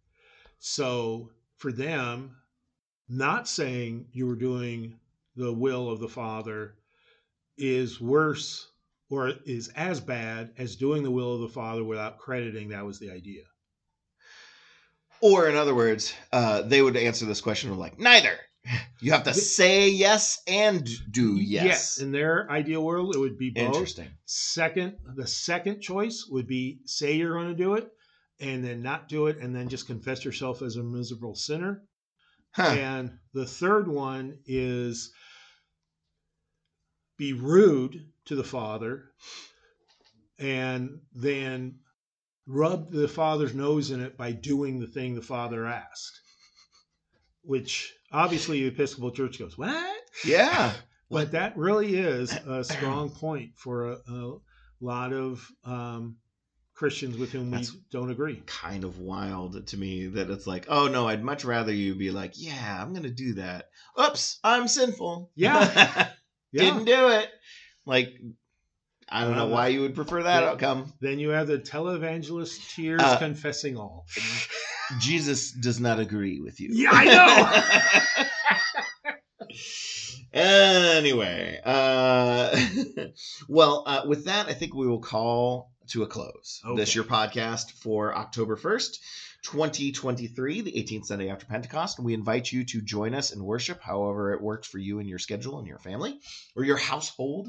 So for them, not saying you were doing the will of the Father is worse, or is as bad as doing the will of the Father without crediting that was the idea. Or in other words, they would answer this question of like, neither. You have to say yes and do yes. Yes. In their ideal world, it would be both. Interesting. The second choice would be say you're going to do it and then not do it, and then just confess yourself as a miserable sinner. Huh. And the third one is be rude to the Father and then rub the Father's nose in it by doing the thing the Father asked. Which obviously the Episcopal Church goes, what? Yeah. But that really is a strong point for a lot of Christians with whom we don't agree. Kind of wild to me that it's like, oh no, I'd much rather you be like, yeah, I'm going to do that. Oops, I'm sinful. Yeah. Didn't do it. Like, I don't know why you would prefer that outcome. Then you have the televangelist tears confessing all. Jesus does not agree with you. Yeah, I know. Anyway, well, with that, I think we will call to a close this your podcast for October 1st, 2023, the 18th Sunday after Pentecost. And we invite you to join us in worship, however it works for you and your schedule and your family or your household.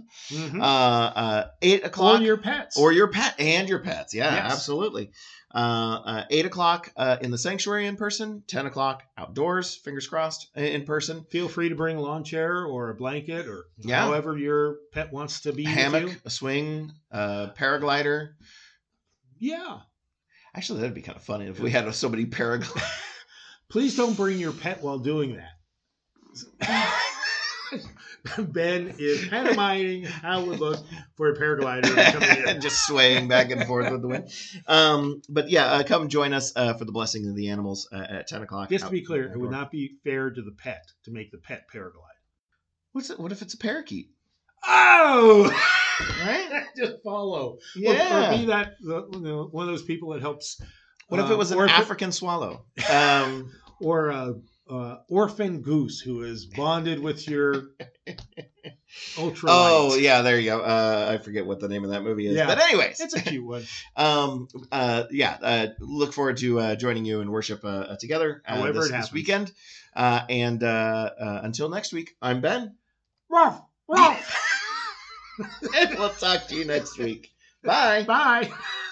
8 o'clock. Or your pets. Or your pet and your pets. Yeah, yes. Absolutely. 8 o'clock in the sanctuary in person, 10 o'clock outdoors, fingers crossed, in person. Feel free to bring a lawn chair or a blanket or however your pet wants to be. Hammock, a swing, paraglider. Yeah. Actually, that'd be kind of funny if we had somebody paraglide. Please don't bring your pet while doing that. Ben is pantomiming how it would look for a paraglider coming in. Just swaying back and forth with the wind. But yeah, come join us for the blessing of the animals at 10 o'clock. Just to be clear, it would not be fair to the pet to make the pet paraglide. What if it's a parakeet? Oh! Right? Just follow. Yeah. Or be that one of those people that helps. What if it was an African swallow? Or orphan goose who is bonded with your ultralight. Oh, yeah, there you go. I forget what the name of that movie is. Yeah. But anyways. It's a cute one. Look forward to joining you in worship together this weekend. And until next week, I'm Ben. Ruff, ruff. And we'll talk to you next week. Bye. Bye.